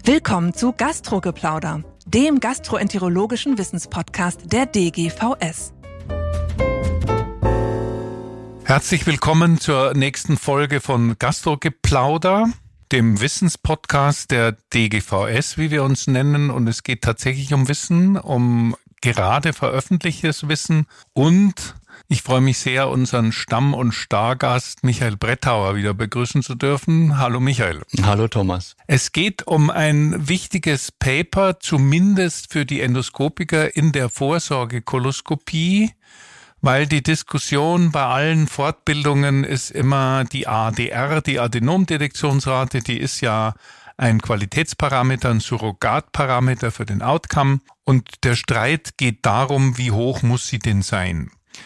Willkommen zu Gastrogeplauder, dem gastroenterologischen Wissenspodcast der DGVS. Herzlich willkommen zur nächsten Folge von Gastrogeplauder, dem Wissenspodcast der DGVS, wie wir uns nennen. Und es geht tatsächlich um Wissen, um gerade veröffentlichtes Wissen. Und ich freue mich sehr, unseren Stamm- und Stargast Michael Brettauer wieder begrüßen zu dürfen. Hallo Michael. Hallo Thomas. Es geht um ein wichtiges Paper, zumindest für die Endoskopiker in der Vorsorgekoloskopie, weil die Diskussion bei allen Fortbildungen ist immer die ADR, die Adenomdetektionsrate, die ist ja ein Qualitätsparameter, ein Surrogatparameter für den Outcome. Und der Streit geht darum, wie hoch muss sie denn sein?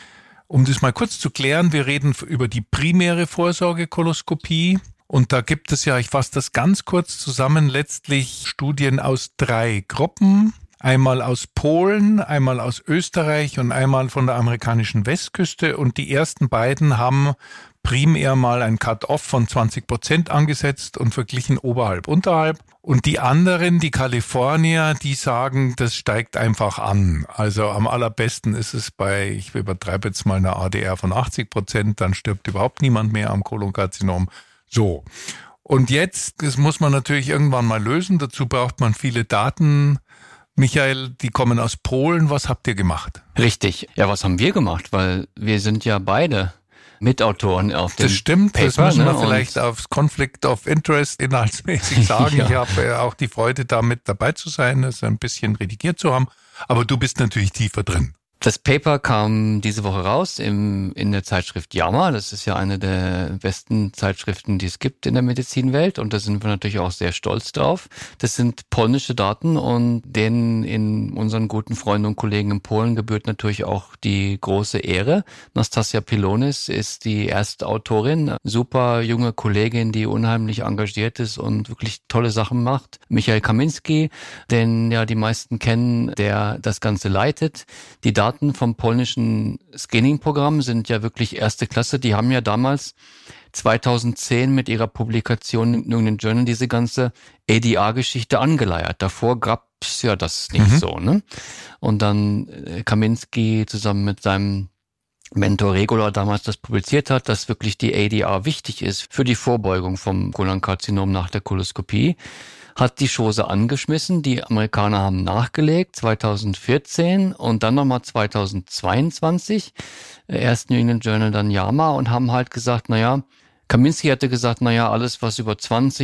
Um das mal kurz zu klären, wir reden über die primäre Vorsorgekoloskopie. Und da gibt es ja, ich fasse das ganz kurz zusammen, letztlich Studien aus 3 Gruppen. Einmal aus Polen, einmal aus Österreich und einmal von der amerikanischen Westküste. Und die ersten beiden haben primär mal ein Cut-off von 20% angesetzt und verglichen oberhalb, unterhalb. Und die anderen, die Kalifornier, die sagen, das steigt einfach an. Also am allerbesten ist es bei, ich übertreibe jetzt mal eine ADR von 80%, dann stirbt überhaupt niemand mehr am Kolonkarzinom. So. Und jetzt, das muss man natürlich irgendwann mal lösen. Dazu braucht man viele Daten. Michael, die kommen aus Polen. Was habt ihr gemacht? Richtig. Ja, was haben wir gemacht? Weil wir sind ja beide Mitautoren auf dem Das stimmt, Paper, das müssen wir vielleicht aufs Conflict of Interest inhaltsmäßig sagen. Ja. Ich habe auch die Freude, da mit dabei zu sein, das ein bisschen redigiert zu haben. Aber du bist natürlich tiefer drin. Das Paper kam diese Woche raus in der Zeitschrift JAMA. Das ist ja eine der besten Zeitschriften, die es gibt in der Medizinwelt. Und da sind wir natürlich auch sehr stolz drauf. Das sind polnische Daten und denen in unseren guten Freunden und Kollegen in Polen gebührt natürlich auch die große Ehre. Nastasia Pilonis ist die erste Autorin. Super junge Kollegin, die unheimlich engagiert ist und wirklich tolle Sachen macht. Michael Kaminski, den ja die meisten kennen, der das Ganze leitet. Die Daten vom polnischen Screening-Programm sind ja wirklich erste Klasse. Die haben ja damals 2010 mit ihrer Publikation im New England Journal diese ganze ADR-Geschichte angeleiert. Davor gab's ja das nicht so, ne? Und dann Kaminski zusammen mit seinem Mentor Regula damals das publiziert hat, dass wirklich die ADR wichtig ist für die Vorbeugung vom Kolonkarzinom nach der Koloskopie, hat die Chose angeschmissen. Die Amerikaner haben nachgelegt, 2014 und dann nochmal 2022, erst New England Journal, dann JAMA, und haben halt gesagt, Kaminski hatte gesagt, alles, was über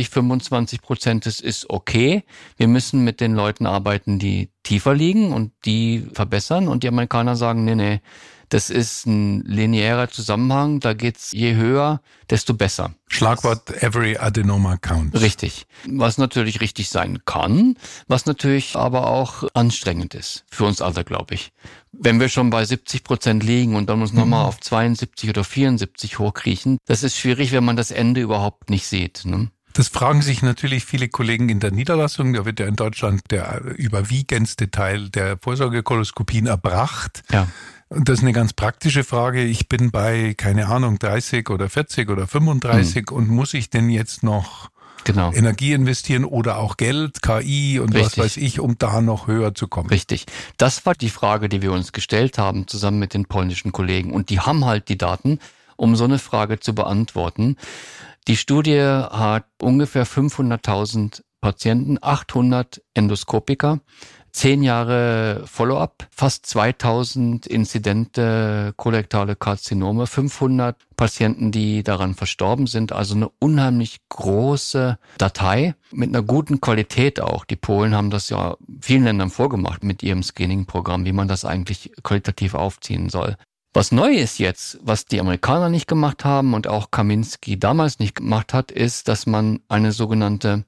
20-25% ist okay. Wir müssen mit den Leuten arbeiten, die tiefer liegen und die verbessern. Und die Amerikaner sagen, nee, das ist ein linearer Zusammenhang, da geht's je höher, desto besser. Schlagwort Every Adenoma Counts. Richtig. Was natürlich richtig sein kann, was natürlich aber auch anstrengend ist. Für uns alle, glaube ich. Wenn wir schon bei 70% liegen und dann uns nochmal auf 72 oder 74 hochkriechen, das ist schwierig, wenn man das Ende überhaupt nicht sieht, ne? Das fragen sich natürlich viele Kollegen in der Niederlassung. Da wird ja in Deutschland der überwiegendste Teil der Vorsorgekoloskopien erbracht. Ja. Und das ist eine ganz praktische Frage. Ich bin bei, 30 oder 40 oder 35 und muss ich denn jetzt noch Energie investieren oder auch Geld, KI und was weiß ich, um da noch höher zu kommen? Richtig. Das war die Frage, die wir uns gestellt haben, zusammen mit den polnischen Kollegen. Und die haben halt die Daten, um so eine Frage zu beantworten. Die Studie hat ungefähr 500.000 Patienten, 800 Endoskopiker, 10 Jahre Follow-up, fast 2000 inzidente kolorektale Karzinome, 500 Patienten, die daran verstorben sind. Also eine unheimlich große Datei mit einer guten Qualität auch. Die Polen haben das ja vielen Ländern vorgemacht mit ihrem Screening-Programm, wie man das eigentlich qualitativ aufziehen soll. Was neu ist jetzt, was die Amerikaner nicht gemacht haben und auch Kaminski damals nicht gemacht hat, ist, dass man eine sogenannte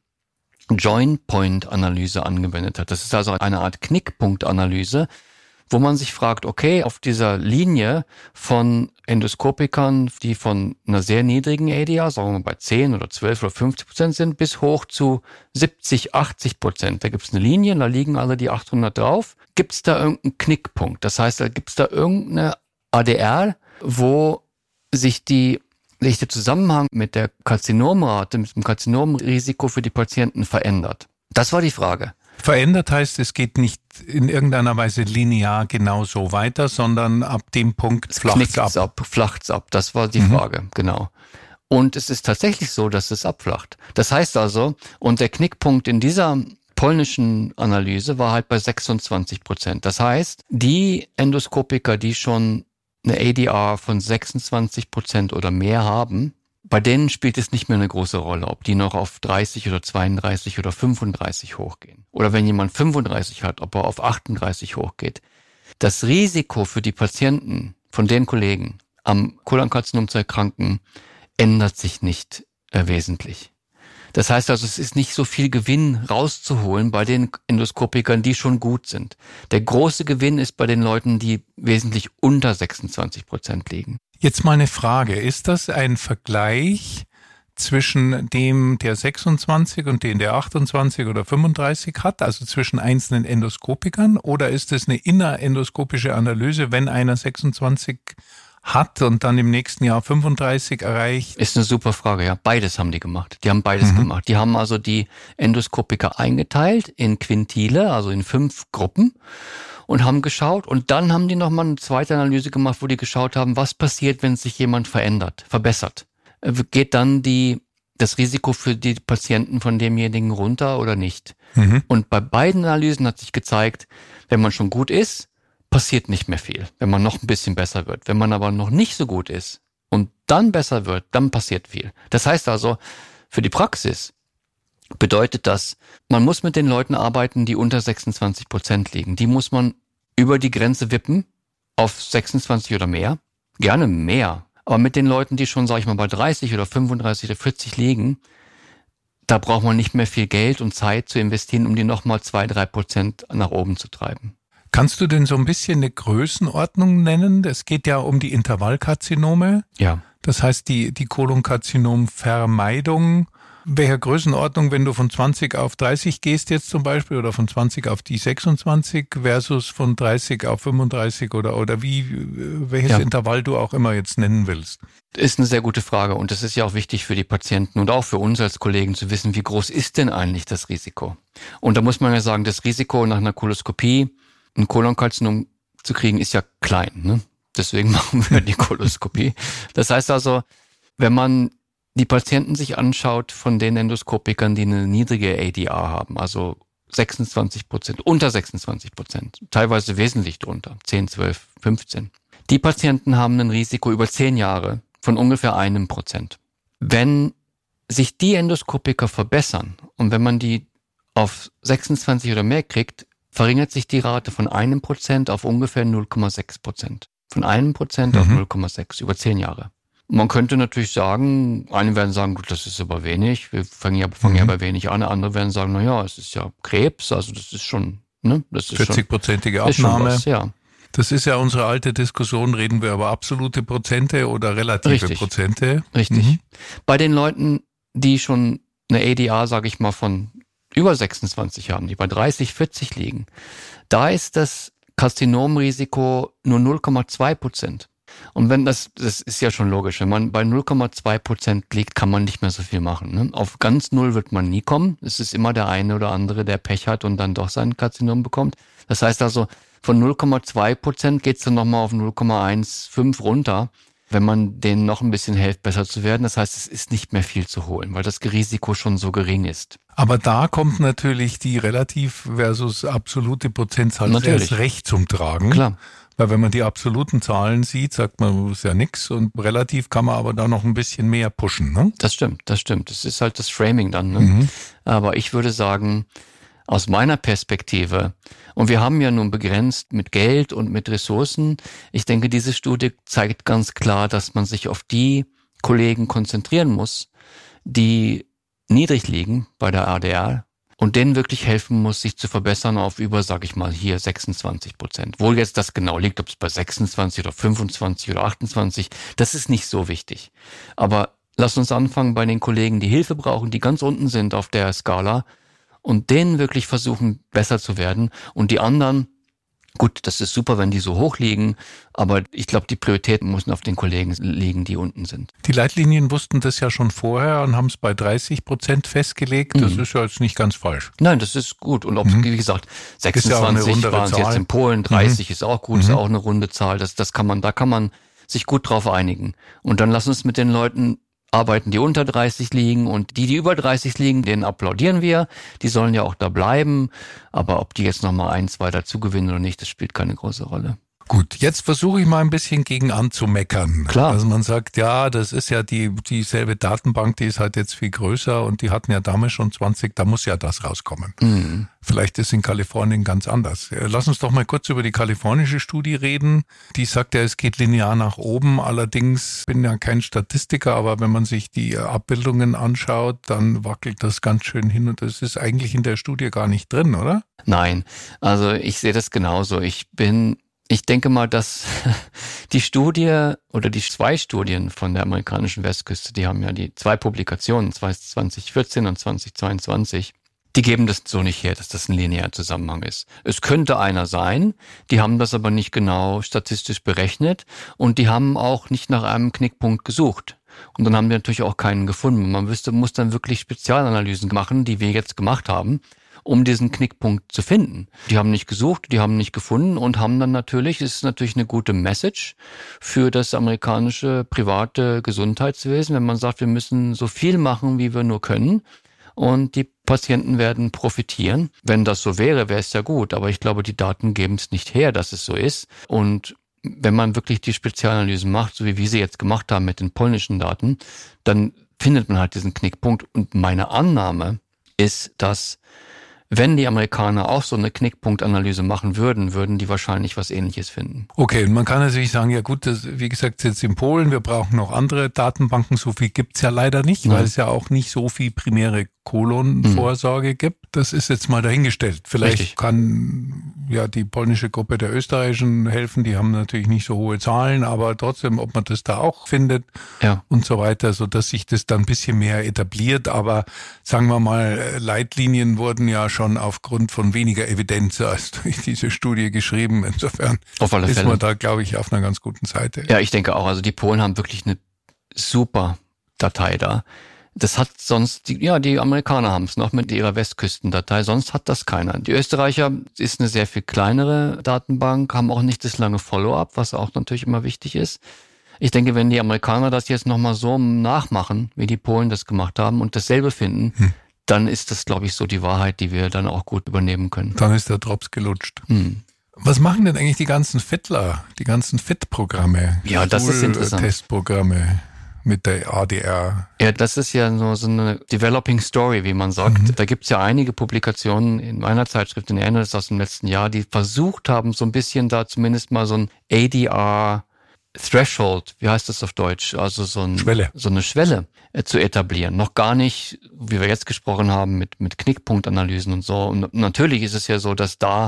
Join-Point-Analyse angewendet hat. Das ist also eine Art Knickpunktanalyse, wo man sich fragt, okay, auf dieser Linie von Endoskopikern, die von einer sehr niedrigen ADR, sagen wir mal bei 10 oder 12 oder 50% sind, bis hoch zu 70, 80%. Da gibt es eine Linie, da liegen alle die 800 drauf. Gibt es da irgendeinen Knickpunkt? Das heißt, da gibt es da irgendeine ADR, wo sich der Zusammenhang mit der Karzinomrate, mit dem Karzinomrisiko für die Patienten verändert. Das war die Frage. Verändert heißt, es geht nicht in irgendeiner Weise linear genauso weiter, sondern ab dem Punkt flacht's ab. Das war die Frage, genau. Und es ist tatsächlich so, dass es abflacht. Das heißt also, und der Knickpunkt in dieser polnischen Analyse war halt bei 26%. Das heißt, die Endoskopiker, die schon eine ADR von 26% oder mehr haben, bei denen spielt es nicht mehr eine große Rolle, ob die noch auf 30 oder 32 oder 35 hochgehen. Oder wenn jemand 35 hat, ob er auf 38 hochgeht. Das Risiko für die Patienten von den Kollegen, am Kolonkarzinom zu erkranken, ändert sich nicht wesentlich. Das heißt also, es ist nicht so viel Gewinn rauszuholen bei den Endoskopikern, die schon gut sind. Der große Gewinn ist bei den Leuten, die wesentlich unter 26% liegen. Jetzt mal eine Frage. Ist das ein Vergleich zwischen dem, der 26 und dem, der 28 oder 35 hat, also zwischen einzelnen Endoskopikern? Oder ist es eine innerendoskopische Analyse, wenn einer 26 hat und dann im nächsten Jahr 35 erreicht? Ist eine super Frage, ja. Beides haben die gemacht. Die haben beides gemacht. Die haben also die Endoskopiker eingeteilt in Quintile, also in 5 Gruppen und haben geschaut. Und dann haben die nochmal eine zweite Analyse gemacht, wo die geschaut haben, was passiert, wenn sich jemand verbessert. Geht dann das Risiko für die Patienten von demjenigen runter oder nicht? Und bei beiden Analysen hat sich gezeigt, wenn man schon gut ist, passiert nicht mehr viel, wenn man noch ein bisschen besser wird. Wenn man aber noch nicht so gut ist und dann besser wird, dann passiert viel. Das heißt also, für die Praxis bedeutet das, man muss mit den Leuten arbeiten, die unter 26% liegen. Die muss man über die Grenze wippen auf 26 oder mehr. Gerne mehr. Aber mit den Leuten, die schon, sag ich mal, bei 30 oder 35 oder 40 liegen, da braucht man nicht mehr viel Geld und Zeit zu investieren, um die nochmal 2-3% nach oben zu treiben. Kannst du denn so ein bisschen eine Größenordnung nennen? Es geht ja um die Intervallkarzinome. Ja. Das heißt, die Kolonkarzinomvermeidung. Welcher Größenordnung, wenn du von 20 auf 30 gehst jetzt zum Beispiel oder von 20 auf die 26 versus von 30 auf 35 oder welches Intervall du auch immer jetzt nennen willst? Ist eine sehr gute Frage und es ist ja auch wichtig für die Patienten und auch für uns als Kollegen zu wissen, wie groß ist denn eigentlich das Risiko? Und da muss man ja sagen, das Risiko nach einer Koloskopie, ein Kolonkarzinom zu kriegen, ist ja klein, ne? Deswegen machen wir die Koloskopie. Das heißt also, wenn man die Patienten sich anschaut von den Endoskopikern, die eine niedrige ADR haben, also 26%, unter 26%, teilweise wesentlich drunter, 10, 12, 15. Die Patienten haben ein Risiko über 10 Jahre von ungefähr 1%. Wenn sich die Endoskopiker verbessern und wenn man die auf 26 oder mehr kriegt, verringert sich die Rate von 1% auf ungefähr 0,6%. Von 1% auf 0,6 über 10 Jahre. Man könnte natürlich sagen, einige werden sagen, gut, das ist aber wenig, wir fangen ja bei wenig an, andere werden sagen, na ja, es ist ja Krebs, also das ist schon, ne, das ist 40-prozentige Abnahme. Was, ja. Das ist ja unsere alte Diskussion, reden wir über absolute Prozente oder relative Prozente. Richtig. Bei den Leuten, die schon eine ADR, sage ich mal, von über 26 haben, die bei 30, 40 liegen, da ist das Karzinomrisiko nur 0,2%. Und wenn das ist ja schon logisch, wenn man bei 0,2% liegt, kann man nicht mehr so viel machen. Ne? Auf ganz Null wird man nie kommen. Es ist immer der eine oder andere, der Pech hat und dann doch sein Karzinom bekommt. Das heißt also, von 0,2% geht's dann nochmal auf 0,15 runter, wenn man denen noch ein bisschen hilft, besser zu werden. Das heißt, es ist nicht mehr viel zu holen, weil das Risiko schon so gering ist. Aber da kommt natürlich die relativ versus absolute Prozentzahl erst recht zum Tragen. Klar. Weil wenn man die absoluten Zahlen sieht, sagt man, das ist ja nix und relativ kann man aber da noch ein bisschen mehr pushen, ne? Das stimmt. Das ist halt das Framing dann, ne? Aber ich würde sagen, aus meiner Perspektive, und wir haben ja nun begrenzt mit Geld und mit Ressourcen, ich denke, diese Studie zeigt ganz klar, dass man sich auf die Kollegen konzentrieren muss, die niedrig liegen bei der ADR und denen wirklich helfen muss, sich zu verbessern auf über, sag ich mal, hier 26%. Wo jetzt das genau liegt, ob es bei 26 oder 25 oder 28, das ist nicht so wichtig. Aber lass uns anfangen bei den Kollegen, die Hilfe brauchen, die ganz unten sind auf der Skala und denen wirklich versuchen, besser zu werden und die anderen Gut, das ist super, wenn die so hoch liegen, aber ich glaube, die Prioritäten müssen auf den Kollegen liegen, die unten sind. Die Leitlinien wussten das ja schon vorher und haben es bei 30% festgelegt. Das ist ja jetzt nicht ganz falsch. Nein, das ist gut. Und ob, wie gesagt, 26 ja waren es jetzt in Polen, 30 ist auch gut, ist auch eine runde Zahl. Da kann man sich gut drauf einigen. Und dann lass uns mit den Leuten arbeiten, die unter 30 liegen, und die über 30 liegen, denen applaudieren wir. Die sollen ja auch da bleiben. Aber ob die jetzt nochmal 1, 2 dazu gewinnen oder nicht, das spielt keine große Rolle. Gut, jetzt versuche ich mal ein bisschen gegen anzumeckern. Klar. Also man sagt, ja, das ist ja dieselbe Datenbank, die ist halt jetzt viel größer und die hatten ja damals schon 20, da muss ja das rauskommen. Mhm. Vielleicht ist in Kalifornien ganz anders. Lass uns doch mal kurz über die kalifornische Studie reden. Die sagt ja, es geht linear nach oben. Allerdings bin ja kein Statistiker, aber wenn man sich die Abbildungen anschaut, dann wackelt das ganz schön hin und das ist eigentlich in der Studie gar nicht drin, oder? Nein, also ich sehe das genauso. Ich denke mal, dass die Studie oder die 2 Studien von der amerikanischen Westküste, die haben ja die 2 Publikationen, 2014 und 2022, die geben das so nicht her, dass das ein linearer Zusammenhang ist. Es könnte einer sein, die haben das aber nicht genau statistisch berechnet und die haben auch nicht nach einem Knickpunkt gesucht. Und dann haben wir natürlich auch keinen gefunden. Man muss dann wirklich Spezialanalysen machen, die wir jetzt gemacht haben, um diesen Knickpunkt zu finden. Die haben nicht gesucht, die haben nicht gefunden und haben dann natürlich, es ist natürlich eine gute Message für das amerikanische private Gesundheitswesen, wenn man sagt, wir müssen so viel machen, wie wir nur können und die Patienten werden profitieren. Wenn das so wäre, wäre es ja gut, aber ich glaube, die Daten geben es nicht her, dass es so ist. Und wenn man wirklich die Spezialanalysen macht, so wie wir sie jetzt gemacht haben mit den polnischen Daten, dann findet man halt diesen Knickpunkt. Und meine Annahme ist, dass wenn die Amerikaner auch so eine Knickpunktanalyse machen würden die wahrscheinlich was Ähnliches finden. Okay, und man kann natürlich sagen, ja gut, das, wie gesagt, jetzt in Polen, wir brauchen noch andere Datenbanken, so viel gibt's ja leider nicht, weil es ja auch nicht so viel primäre Kolonvorsorge gibt. Das ist jetzt mal dahingestellt. Vielleicht Richtig. kann ja die polnische Gruppe der österreichischen helfen, die haben natürlich nicht so hohe Zahlen, aber trotzdem, ob man das da auch findet und so weiter, so dass sich das dann ein bisschen mehr etabliert. Aber sagen wir mal, Leitlinien wurden ja schon aufgrund von weniger Evidenz als durch diese Studie geschrieben. Insofern ist man da, glaube ich, auf einer ganz guten Seite. Ja, ich denke auch. Also die Polen haben wirklich eine super Datei da. Das hat sonst, die Amerikaner haben es noch mit ihrer Westküstendatei, sonst hat das keiner. Die Österreicher ist eine sehr viel kleinere Datenbank, haben auch nicht das lange Follow-up, was auch natürlich immer wichtig ist. Ich denke, wenn die Amerikaner das jetzt nochmal so nachmachen, wie die Polen das gemacht haben und dasselbe finden, dann ist das, glaube ich, so die Wahrheit, die wir dann auch gut übernehmen können. Dann ist der Drops gelutscht. Was machen denn eigentlich die ganzen Fittler, die ganzen Fit-Programme? Ja, das ist interessant. Testprogramme mit der ADR. Ja, das ist ja so eine Developing Story, wie man sagt. Da gibt's ja einige Publikationen in meiner Zeitschrift, in Analyst aus dem letzten Jahr, die versucht haben, so ein bisschen da zumindest mal so ein ADR Threshold, wie heißt das auf Deutsch? Also so eine Schwelle zu etablieren. Noch gar nicht, wie wir jetzt gesprochen haben, mit Knickpunktanalysen und so. Und natürlich ist es ja so, dass da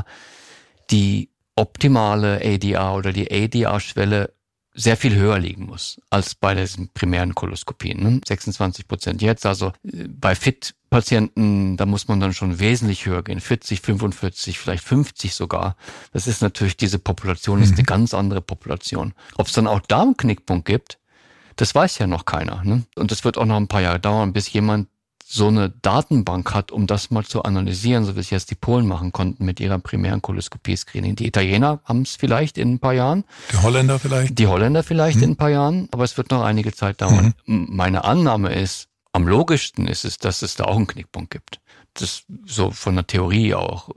die optimale ADR oder die ADR-Schwelle sehr viel höher liegen muss als bei diesen primären Koloskopien. Ne? 26% jetzt, also bei FIT-Patienten, da muss man dann schon wesentlich höher gehen. 40, 45, vielleicht 50 sogar. Das ist natürlich, diese Population ist eine ganz andere Population. Ob es dann auch da einen Knickpunkt gibt, das weiß ja noch keiner. Ne? Und das wird auch noch ein paar Jahre dauern, bis jemand so eine Datenbank hat, um das mal zu analysieren, so wie es jetzt die Polen machen konnten mit ihrer primären Koloskopie-Screening. Die Italiener haben es vielleicht in ein paar Jahren. Die Holländer vielleicht in ein paar Jahren, aber es wird noch einige Zeit dauern. Meine Annahme ist, am logischsten ist es, dass es da auch einen Knickpunkt gibt. Das so von der Theorie auch.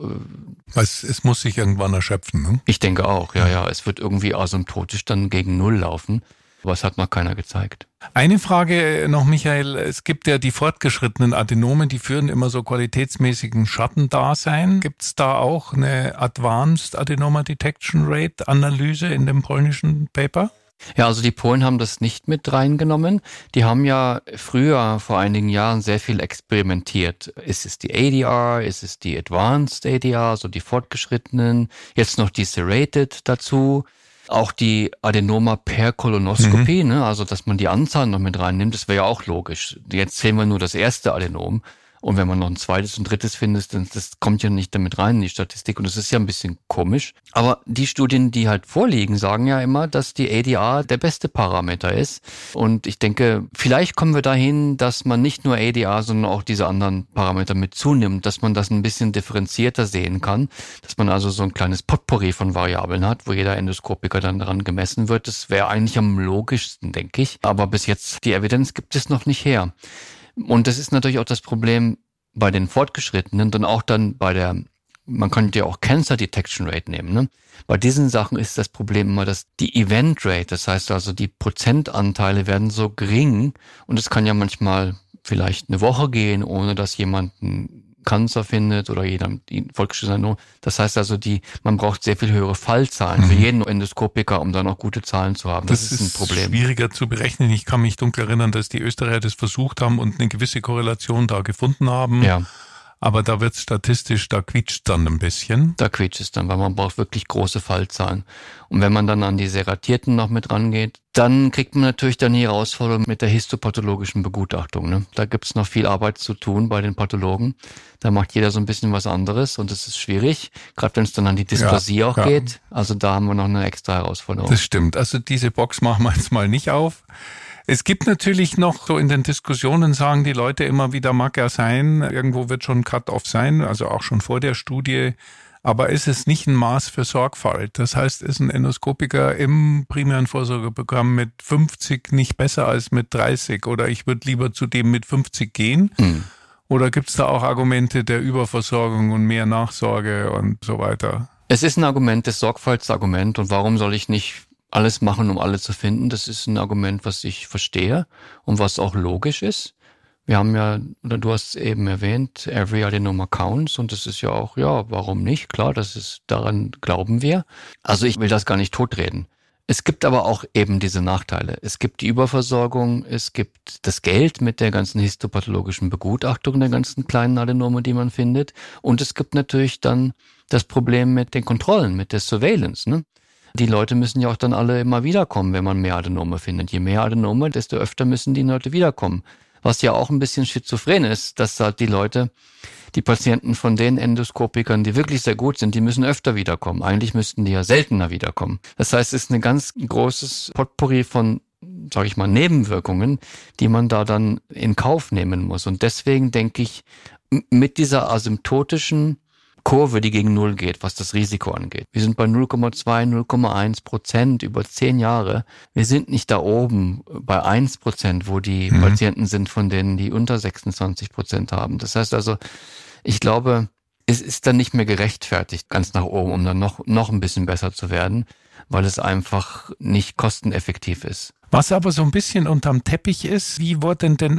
Es muss sich irgendwann erschöpfen, ne? Ich denke auch, ja. Es wird irgendwie asymptotisch dann gegen Null laufen. Aber es hat noch keiner gezeigt. Eine Frage noch, Michael. Es gibt ja die fortgeschrittenen Adenomen, die führen immer so qualitätsmäßigen Schattendasein. Gibt es da auch eine Advanced Adenoma Detection Rate Analyse in dem polnischen Paper? Ja, also die Polen haben das nicht mit reingenommen. Die haben ja früher, vor einigen Jahren, sehr viel experimentiert. Ist es die ADR, ist es die Advanced ADR, so die fortgeschrittenen, jetzt noch die Serrated dazu. Auch die Adenoma per Kolonoskopie, ne? Also dass man die Anzahl noch mit reinnimmt, das wäre ja auch logisch. Jetzt sehen wir nur das erste Adenom, Und wenn man noch ein zweites und drittes findet, dann das kommt ja nicht damit rein in die Statistik. Und das ist ja ein bisschen komisch. Aber die Studien, die halt vorliegen, sagen ja immer, dass die ADR der beste Parameter ist. Und ich denke, vielleicht kommen wir dahin, dass man nicht nur ADR, sondern auch diese anderen Parameter mit zunimmt, dass man das ein bisschen differenzierter sehen kann, dass man also so ein kleines Potpourri von Variablen hat, wo jeder Endoskopiker dann daran gemessen wird. Das wäre eigentlich am logischsten, denke ich. Aber bis jetzt, die Evidenz gibt es noch nicht her. Und das ist natürlich auch das Problem bei den Fortgeschrittenen und auch dann bei der, man könnte ja auch Cancer Detection Rate nehmen, ne? Bei diesen Sachen ist das Problem immer, dass die Event Rate, das heißt also die Prozentanteile werden so gering und es kann ja manchmal vielleicht eine Woche gehen, ohne dass jemand Cancer findet oder jeder die Fortgeschrittenen. Das heißt also, man braucht sehr viel höhere Fallzahlen für jeden Endoskopiker, um dann auch gute Zahlen zu haben. Das ist ein Problem. Schwieriger zu berechnen. Ich kann mich dunkel erinnern, dass die Österreicher das versucht haben und eine gewisse Korrelation da gefunden haben. Ja. Aber da wird statistisch, da quietscht dann ein bisschen. Da quietscht es dann, weil man braucht wirklich große Fallzahlen. Und wenn man dann an die Serratierten noch mit rangeht, dann kriegt man natürlich dann die Herausforderung mit der histopathologischen Begutachtung. Ne? Da gibt's noch viel Arbeit zu tun bei den Pathologen. Da macht jeder so ein bisschen was anderes und das ist schwierig, gerade wenn es dann an die Dysplasie auch geht. Also da haben wir noch eine extra Herausforderung. Das stimmt. Also diese Box machen wir jetzt mal nicht auf. Es gibt natürlich noch so in den Diskussionen, sagen die Leute immer wieder, mag ja sein, irgendwo wird schon ein Cut-off sein, also auch schon vor der Studie, aber ist es nicht ein Maß für Sorgfalt? Das heißt, ist ein Endoskopiker im primären Vorsorgeprogramm mit 50 nicht besser als mit 30 oder ich würde lieber zu dem mit 50 gehen? Oder gibt es da auch Argumente der Überversorgung und mehr Nachsorge und so weiter? Es ist ein Argument, das Sorgfaltsargument und warum soll ich nicht alles machen, um alle zu finden? Das ist ein Argument, was ich verstehe und was auch logisch ist. Wir haben ja, oder du hast es eben erwähnt, every adenoma counts und das ist ja auch, ja, warum nicht? Klar, daran glauben wir. Also ich will das gar nicht totreden. Es gibt aber auch eben diese Nachteile. Es gibt die Überversorgung, es gibt das Geld mit der ganzen histopathologischen Begutachtung der ganzen kleinen Adenome, die man findet. Und es gibt natürlich dann das Problem mit den Kontrollen, mit der Surveillance, ne? Die Leute müssen ja auch dann alle immer wiederkommen, wenn man mehr Adenome findet. Je mehr Adenome, desto öfter müssen die Leute wiederkommen. Was ja auch ein bisschen schizophren ist, dass halt die Patienten von den Endoskopikern, die wirklich sehr gut sind, die müssen öfter wiederkommen. Eigentlich müssten die ja seltener wiederkommen. Das heißt, es ist ein ganz großes Potpourri von, sage ich mal, Nebenwirkungen, die man da dann in Kauf nehmen muss. Und deswegen denke ich, mit dieser asymptotischen Kurve, die gegen Null geht, was das Risiko angeht. Wir sind bei 0,2, 0,1% über 10 Jahre. Wir sind nicht da oben bei 1%, wo die Patienten sind, von denen die unter 26% haben. Das heißt also, ich glaube, es ist dann nicht mehr gerechtfertigt, ganz nach oben, um dann noch ein bisschen besser zu werden, weil es einfach nicht kosteneffektiv ist. Was aber so ein bisschen unterm Teppich ist, wie war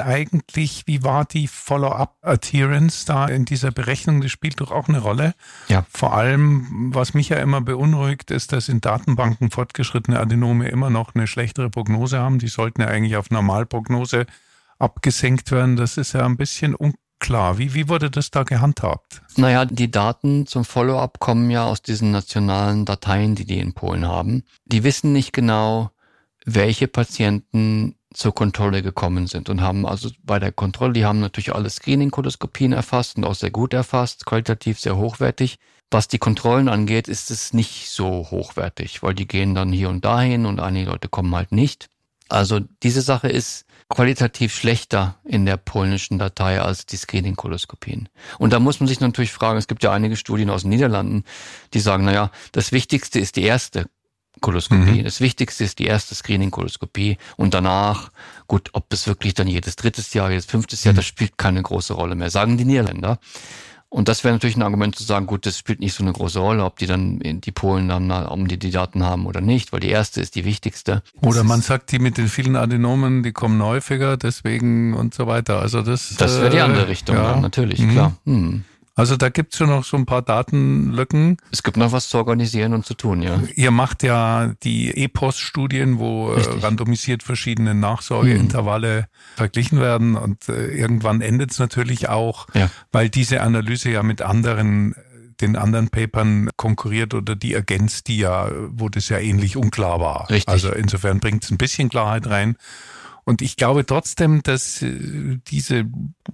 die Follow-up-Adherence da in dieser Berechnung? Das spielt doch auch eine Rolle. Ja. Vor allem, was mich ja immer beunruhigt, ist, dass in Datenbanken fortgeschrittene Adenome immer noch eine schlechtere Prognose haben. Die sollten ja eigentlich auf Normalprognose abgesenkt werden. Das ist ja ein bisschen unklar. Wie wurde das da gehandhabt? Naja, die Daten zum Follow-up kommen ja aus diesen nationalen Dateien, die in Polen haben. Die wissen nicht genau, welche Patienten zur Kontrolle gekommen sind und haben also bei der Kontrolle, die haben natürlich alle Screening-Koloskopien erfasst und auch sehr gut erfasst, qualitativ sehr hochwertig. Was die Kontrollen angeht, ist es nicht so hochwertig, weil die gehen dann hier und dahin und einige Leute kommen halt nicht. Also diese Sache ist qualitativ schlechter in der polnischen Datei als die Screening-Koloskopien. Und da muss man sich natürlich fragen, es gibt ja einige Studien aus den Niederlanden, die sagen, naja, das Wichtigste ist die erste Koloskopie. Das Wichtigste ist die erste Screening-Koloskopie und danach, gut, ob das wirklich dann jedes drittes Jahr, jedes fünftes Jahr, das spielt keine große Rolle mehr, sagen die Niederländer. Und das wäre natürlich ein Argument zu sagen, gut, das spielt nicht so eine große Rolle, ob die dann die Polen dann, um die Daten haben oder nicht, weil die erste ist die wichtigste. Oder man sagt, die mit den vielen Adenomen, die kommen häufiger, deswegen und so weiter. Also das wäre die andere Richtung, ja, dann, natürlich, klar. Also da gibt's schon noch so ein paar Datenlücken. Es gibt noch was zu organisieren und zu tun, ja. Ihr macht ja die EPOS-Studien, wo randomisiert verschiedene Nachsorgeintervalle verglichen werden und irgendwann endet's natürlich auch, weil diese Analyse ja mit den anderen Papern konkurriert oder die ergänzt die ja, wo das ja ähnlich unklar war. Richtig. Also insofern bringt's ein bisschen Klarheit rein. Und ich glaube trotzdem, dass diese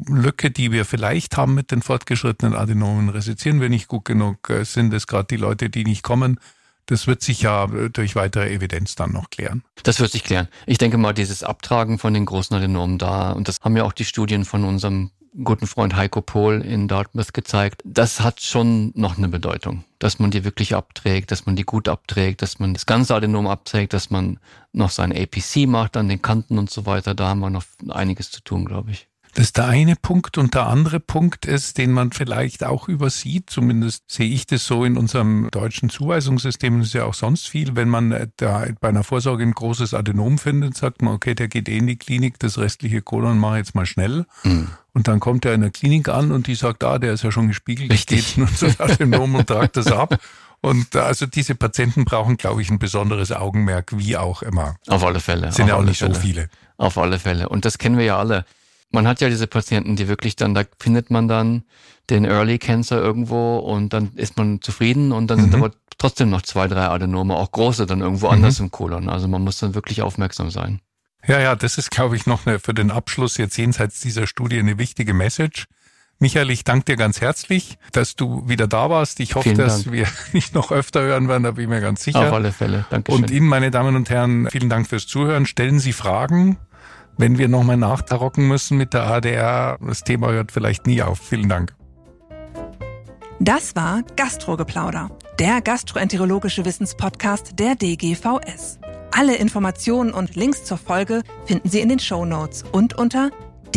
Lücke, die wir vielleicht haben mit den fortgeschrittenen Adenomen. Resizieren wir nicht gut genug? Sind es gerade die Leute, die nicht kommen? Das wird sich ja durch weitere Evidenz dann noch klären. Das wird sich klären. Ich denke mal, dieses Abtragen von den großen Adenomen da, und das haben ja auch die Studien von unserem guten Freund Heiko Pohl in Dartmouth gezeigt, das hat schon noch eine Bedeutung, dass man die wirklich abträgt, dass man die gut abträgt, dass man das ganze Adenom abträgt, dass man noch sein APC macht an den Kanten und so weiter. Da haben wir noch einiges zu tun, glaube ich. Das ist der eine Punkt, und der andere Punkt ist, den man vielleicht auch übersieht, zumindest sehe ich das so in unserem deutschen Zuweisungssystem, das ist ja auch sonst viel, wenn man da bei einer Vorsorge ein großes Adenom findet, sagt man, okay, der geht in die Klinik, das restliche Kolon mache ich jetzt mal schnell. Und dann kommt er in der Klinik an und die sagt, der ist ja schon gespiegelt, richtig, geht nur zu Adenom und tragt das ab. Und also diese Patienten brauchen, glaube ich, ein besonderes Augenmerk, wie auch immer. Auf alle Fälle. Sind ja auch nicht so viele. Auf alle Fälle. Und das kennen wir ja alle. Man hat ja diese Patienten, die wirklich dann, da findet man dann den Early Cancer irgendwo und dann ist man zufrieden und dann sind aber trotzdem noch 2, 3 Adenome, auch große, dann irgendwo anders im Kolon. Also man muss dann wirklich aufmerksam sein. Ja, das ist, glaube ich, noch für den Abschluss jetzt jenseits dieser Studie eine wichtige Message. Michael, ich danke dir ganz herzlich, dass du wieder da warst. Ich hoffe, dass wir dich noch öfter hören werden, da bin ich mir ganz sicher. Auf alle Fälle, Dankeschön. Und Ihnen, meine Damen und Herren, vielen Dank fürs Zuhören. Stellen Sie Fragen. Wenn wir nochmal nachrocken müssen mit der ADR, das Thema hört vielleicht nie auf. Vielen Dank. Das war Gastrogeplauder, der gastroenterologische Wissenspodcast der DGVS. Alle Informationen und Links zur Folge finden Sie in den Shownotes und unter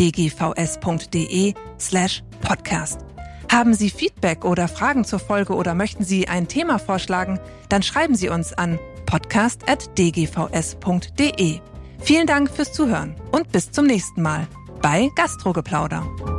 dgvs.de/podcast. Haben Sie Feedback oder Fragen zur Folge oder möchten Sie ein Thema vorschlagen, dann schreiben Sie uns an podcast@dgvs.de. Vielen Dank fürs Zuhören und bis zum nächsten Mal bei Gastrogeplauder.